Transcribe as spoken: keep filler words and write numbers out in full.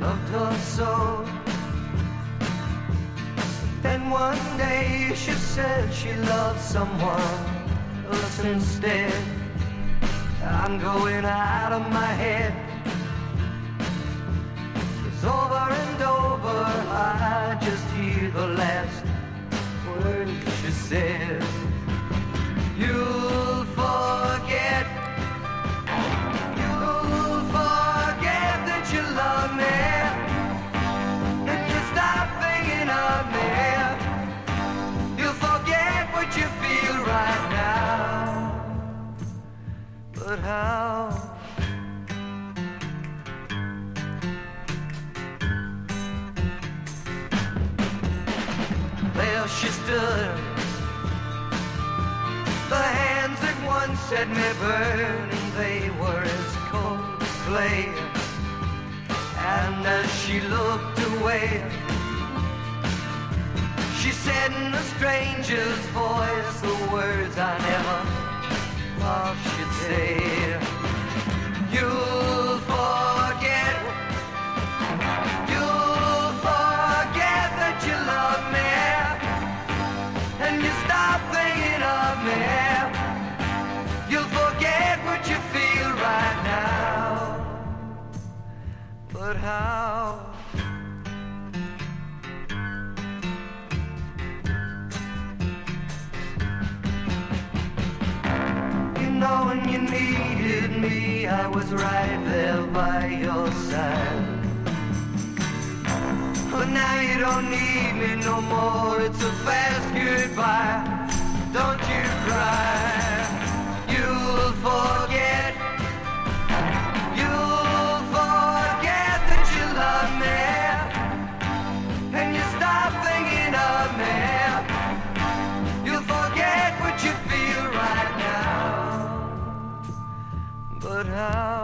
loved her so. Then one day she said she loved someone else instead. I'm going out of my head. It's over and over, I just hear the last word she said. You'll forget, you'll forget that you love me, and you stop thinking of me. You'll forget what you feel right now. But how? There she stood, the hands that once set me burning, they were as cold as clay. And as she looked away, she said in a stranger's voice the words I never thought she'd say. You'll forget, you'll forget that you love me, and you stop thinking of me. You'll forget what you feel right now. But how? You know when you needed me, I was right there by your side. But now you don't need me no more, it's a fast goodbye. Don't you cry, you'll forget, you'll forget that you love me, and you stop thinking of me. You'll forget what you feel right now. But how?